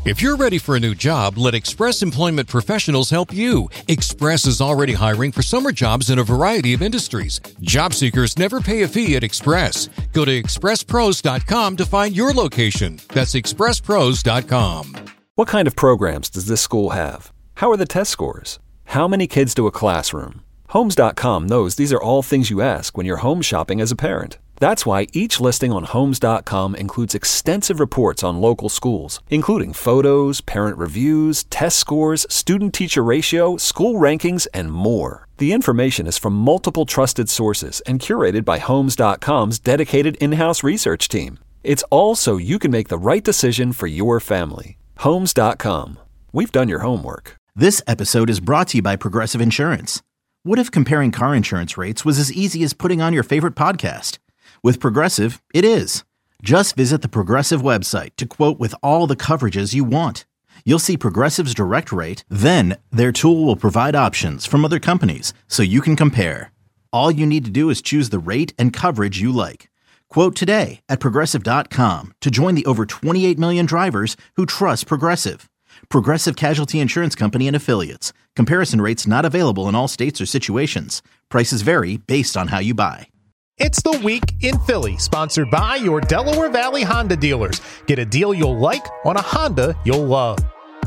If you're ready for a new job, let Express Employment Professionals help you. Express is already hiring for summer jobs in a variety of industries. Job seekers never pay a fee at Express. Go to expresspros.com to find your location. That's expresspros.com. What kind of programs does this school have? How are the test scores? How many kids do a classroom? Homes.com knows these are all things you ask when you're home shopping as a parent. That's why each listing on Homes.com includes extensive reports on local schools, including photos, parent reviews, test scores, student-teacher ratio, school rankings, and more. The information is from multiple trusted sources and curated by Homes.com's dedicated in-house research team. It's all so you can make the right decision for your family. Homes.com. We've done your homework. This episode is brought to you by Progressive Insurance. What if comparing car insurance rates was as easy as putting on your favorite podcast? With Progressive, it is. Just visit the Progressive website to quote with all the coverages you want. You'll see Progressive's direct rate, then their tool will provide options from other companies so you can compare. All you need to do is choose the rate and coverage you like. Quote today at Progressive.com to join the over 28 million drivers who trust Progressive. Progressive Casualty Insurance Company and Affiliates. Comparison rates not available in all states or situations. Prices vary based on how you buy. It's the Week in Philly, sponsored by your Delaware Valley Honda dealers. Get a deal you'll like on a Honda you'll love.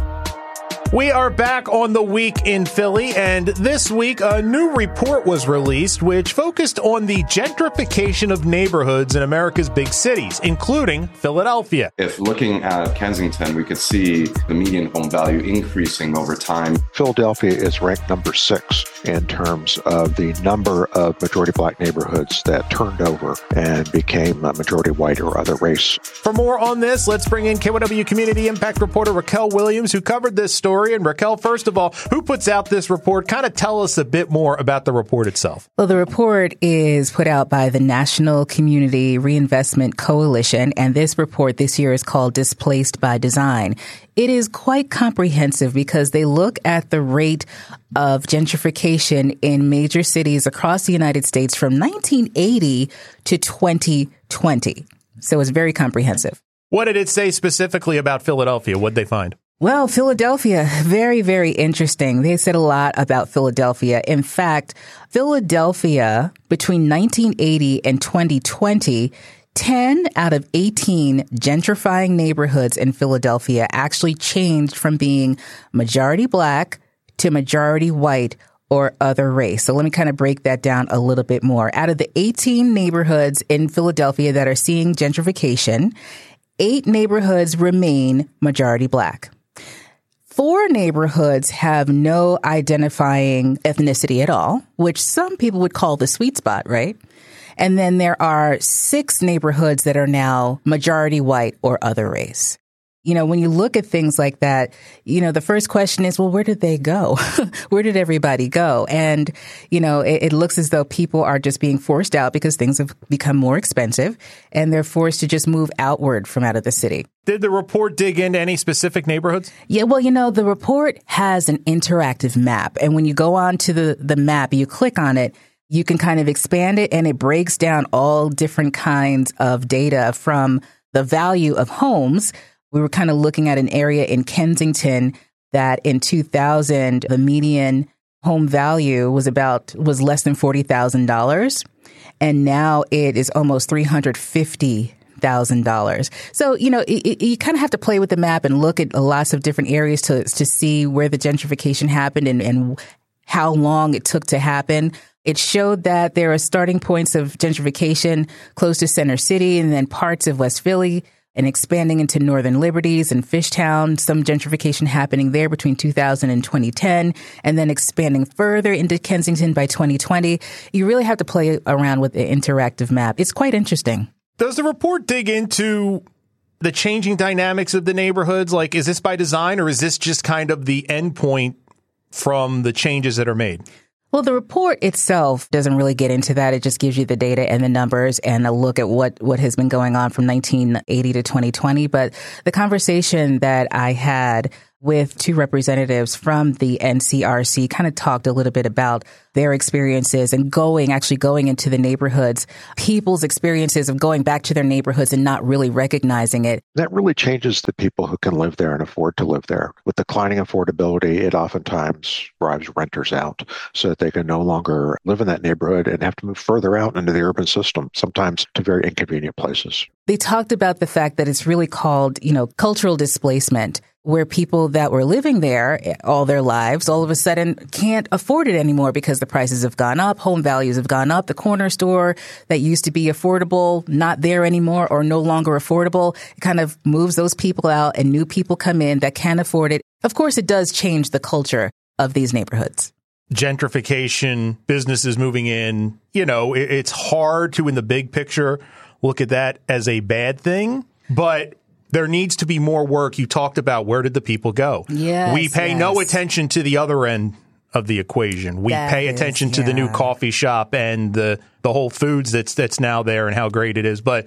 We are back on the Week in Philly, and this week a new report was released which focused on the gentrification of neighborhoods in America's big cities, including Philadelphia. If looking at Kensington, we could see the median home value increasing over time. Philadelphia is ranked number 6 in terms of the number of majority black neighborhoods that turned over and became majority white or other race. For more on this, let's bring in KYW Community Impact reporter Raquel Williams, who covered this story. And Raquel, first of all, who puts out this report? Kind of tell us a bit more about the report itself. Well, the report is put out by the National Community Reinvestment Coalition, and this report this year is called Displaced by Design. It is quite comprehensive because they look at the rate of gentrification in major cities across the United States from 1980 to 2020. So it's very comprehensive. What did it say specifically about Philadelphia? What did they find? Well, Philadelphia, very, very interesting. They said a lot about Philadelphia. In fact, Philadelphia between 1980 and 2020, 10 out of 18 gentrifying neighborhoods in Philadelphia actually changed from being majority black to majority white or other race. So let me kind of break that down a little bit more. Out of the 18 neighborhoods in Philadelphia that are seeing gentrification, 8 neighborhoods remain majority black. 4 neighborhoods have no identifying ethnicity at all, which some people would call the sweet spot, right? And then there are 6 neighborhoods that are now majority white or other race. You know, when you look at things like that, you know, the first question is, well, where did they go? Where did everybody go? And, you know, it looks as though people are just being forced out because things have become more expensive and they're forced to just move outward from out of the city. Did the report dig into any specific neighborhoods? Yeah, well, you know, the report has an interactive map. And when you go on to the map, you click on it, you can kind of expand it and it breaks down all different kinds of data from the value of homes. We were kind of looking at an area in Kensington that in 2000, the median home value was less than $40,000. And now it is almost $350,000. So, you know, you kind of have to play with the map and look at lots of different areas to see where the gentrification happened and how long it took to happen. It showed that there are starting points of gentrification close to Center City and then parts of West Philly, and expanding into Northern Liberties and Fishtown, some gentrification happening there between 2000 and 2010, and then expanding further into Kensington by 2020. You really have to play around with the interactive map. It's quite interesting. Does the report dig into the changing dynamics of the neighborhoods? Like, is this by design or is this just kind of the end point from the changes that are made? Well, the report itself doesn't really get into that. It just gives you the data and the numbers and a look at what has been going on from 1980 to 2020. But the conversation that I had with two representatives from the NCRC, kind of talked a little bit about their experiences and actually going into the neighborhoods, people's experiences of going back to their neighborhoods and not really recognizing it. That really changes the people who can live there and afford to live there. With declining affordability, it oftentimes drives renters out so that they can no longer live in that neighborhood and have to move further out into the urban system, sometimes to very inconvenient places. They talked about the fact that it's really called, cultural displacement, where people that were living there all their lives all of a sudden can't afford it anymore because the prices have gone up, home values have gone up, the corner store that used to be affordable, not there anymore or no longer affordable. It kind of moves those people out and new people come in that can afford it. Of course, it does change the culture of these neighborhoods. Gentrification, businesses moving in, it's hard to, in the big picture, look at that as a bad thing, but there needs to be more work. You talked about where did the people go? Yes, we pay no attention to the other end of the equation. We pay attention to the new coffee shop and the Whole Foods that's now there and how great it is. But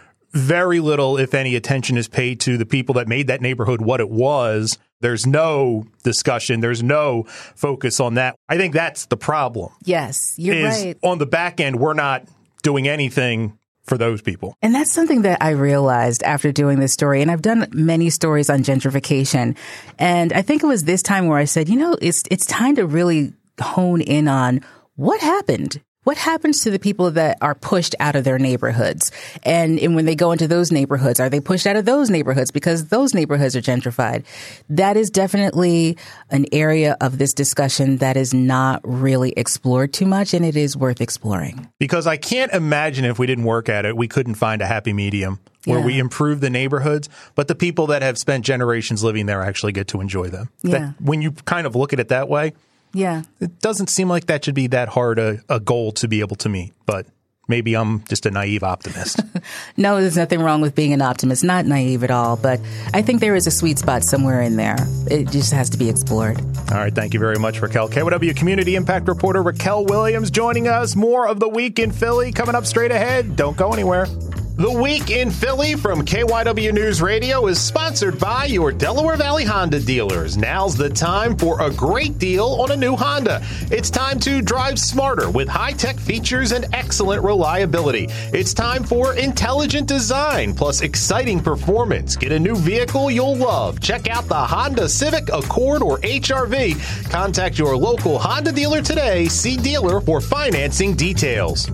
very little, if any, attention is paid to the people that made that neighborhood what it was. There's no discussion. There's no focus on that. I think that's the problem. Yes, you're right. On the back end, we're not doing anything for those people. And that's something that I realized after doing this story. And I've done many stories on gentrification. And I think it was this time where I said, it's time to really hone in on what happened. What happens to the people that are pushed out of their neighborhoods? And when they go into those neighborhoods, are they pushed out of those neighborhoods because those neighborhoods are gentrified? That is definitely an area of this discussion that is not really explored too much, and it is worth exploring. Because I can't imagine if we didn't work at it, we couldn't find a happy medium where we improve the neighborhoods, but the people that have spent generations living there actually get to enjoy them. Yeah. When you kind of look at it that way, yeah, it doesn't seem like that should be that hard a goal to be able to meet, but maybe I'm just a naive optimist. No, there's nothing wrong with being an optimist, not naive at all, but I think there is a sweet spot somewhere in there. It just has to be explored. All right, thank you very much, Raquel. KYW Community Impact Reporter Raquel Williams joining us. More of The Week in Philly coming up straight ahead. Don't go anywhere. The Week in Philly from KYW News Radio is sponsored by your Delaware Valley Honda dealers. Now's the time for a great deal on a new Honda. It's time to drive smarter with high-tech features and excellent reliability. It's time for intelligent design plus exciting performance. Get a new vehicle you'll love. Check out the Honda Civic, Accord, or HR-V. Contact your local Honda dealer today. See dealer for financing details.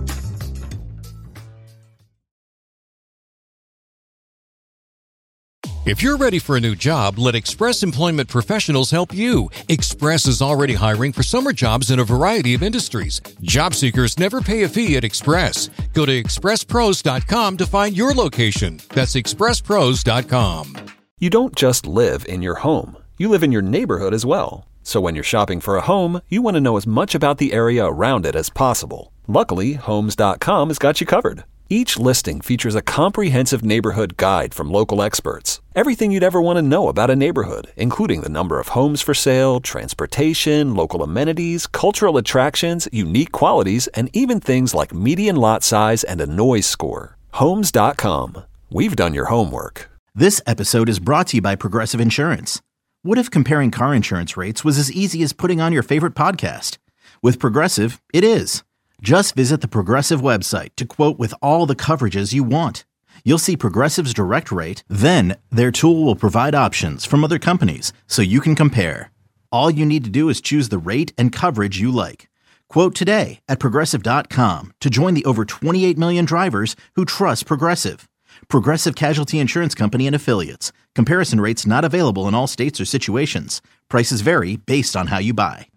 If you're ready for a new job, let Express Employment Professionals help you. Express is already hiring for summer jobs in a variety of industries. Job seekers never pay a fee at Express. Go to expresspros.com to find your location. That's expresspros.com. You don't just live in your home. You live in your neighborhood as well. So when you're shopping for a home, you want to know as much about the area around it as possible. Luckily, Homes.com has got you covered. Each listing features a comprehensive neighborhood guide from local experts. Everything you'd ever want to know about a neighborhood, including the number of homes for sale, transportation, local amenities, cultural attractions, unique qualities, and even things like median lot size and a noise score. Homes.com. We've done your homework. This episode is brought to you by Progressive Insurance. What if comparing car insurance rates was as easy as putting on your favorite podcast? With Progressive, it is. Just visit the Progressive website to quote with all the coverages you want. You'll see Progressive's direct rate, then their tool will provide options from other companies so you can compare. All you need to do is choose the rate and coverage you like. Quote today at Progressive.com to join the over 28 million drivers who trust Progressive. Progressive Casualty Insurance Company and Affiliates. Comparison rates not available in all states or situations. Prices vary based on how you buy.